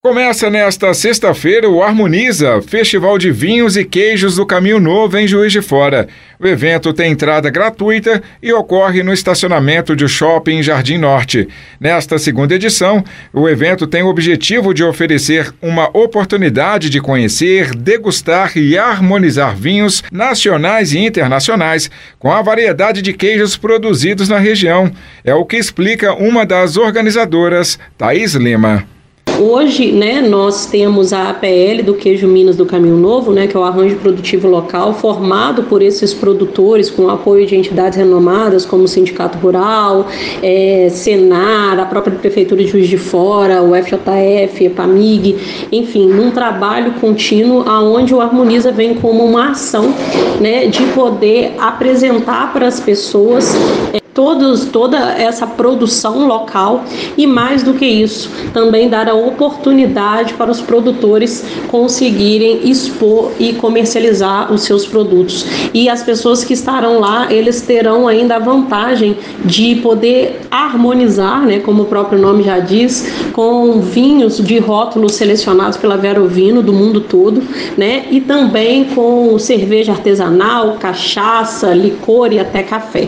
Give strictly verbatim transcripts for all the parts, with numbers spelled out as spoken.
Começa nesta sexta-feira o Harmoniza, Festival de Vinhos e Queijos do Caminho Novo em Juiz de Fora. O evento tem entrada gratuita e ocorre no estacionamento de shopping Jardim Norte. Nesta segunda edição, o evento tem o objetivo de oferecer uma oportunidade de conhecer, degustar e harmonizar vinhos nacionais e internacionais com a variedade de queijos produzidos na região. É o que explica uma das organizadoras, Thaís Lima. Hoje, né, nós temos a A P L do Queijo Minas do Caminho Novo, né, que é o Arranjo Produtivo Local, formado por esses produtores com apoio de entidades renomadas como o Sindicato Rural, é, Senar, a própria Prefeitura de Juiz de Fora, o F J F, EPAMIG, enfim, num trabalho contínuo aonde o Harmoniza vem como uma ação, né, de poder apresentar para as pessoas é, Todos, toda essa produção local e, mais do que isso, também dar a oportunidade para os produtores conseguirem expor e comercializar os seus produtos. E as pessoas que estarão lá, eles terão ainda a vantagem de poder harmonizar, né, como o próprio nome já diz, com vinhos de rótulos selecionados pela Vero Vinho do mundo todo, né, e também com cerveja artesanal, cachaça, licor e até café.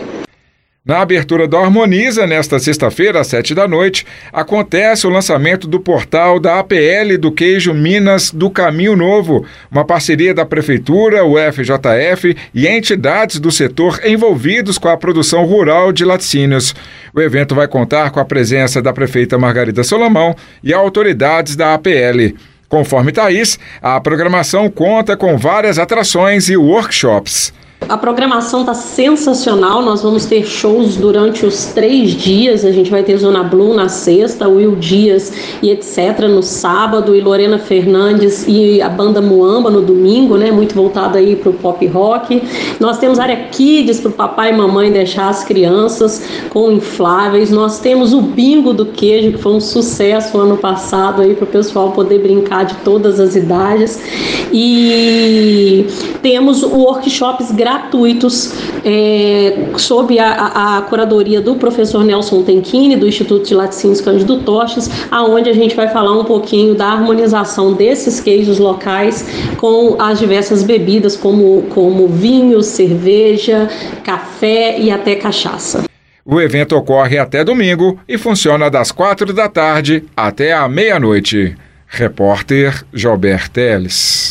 Na abertura do Harmoniza, nesta sexta-feira, às sete da noite, acontece o lançamento do portal da A P L do Queijo Minas do Caminho Novo, uma parceria da Prefeitura, o F J F e entidades do setor envolvidos com a produção rural de laticínios. O evento vai contar com a presença da prefeita Margarida Solomão e autoridades da A P L. Conforme Thaís, a programação conta com várias atrações e workshops. A programação está sensacional, nós vamos ter shows durante os três dias, a gente vai ter Zona Blue na sexta, Will Dias e etcétera no sábado, e Lorena Fernandes e a banda Muamba no domingo, né, muito voltada aí para o pop rock. Nós temos área Kids para o papai e mamãe deixar as crianças com infláveis, nós temos o Bingo do Queijo, que foi um sucesso ano passado aí para o pessoal poder brincar de todas as idades, e temos workshops gratuitos gratuitos é, sob a, a, a curadoria do professor Nelson Tenquini, do Instituto de Laticínios Cândido Toches, aonde a gente vai falar um pouquinho da harmonização desses queijos locais com as diversas bebidas, como, como vinho, cerveja, café e até cachaça. O evento ocorre até domingo e funciona das quatro da tarde até a meia-noite. Repórter Jober Teles.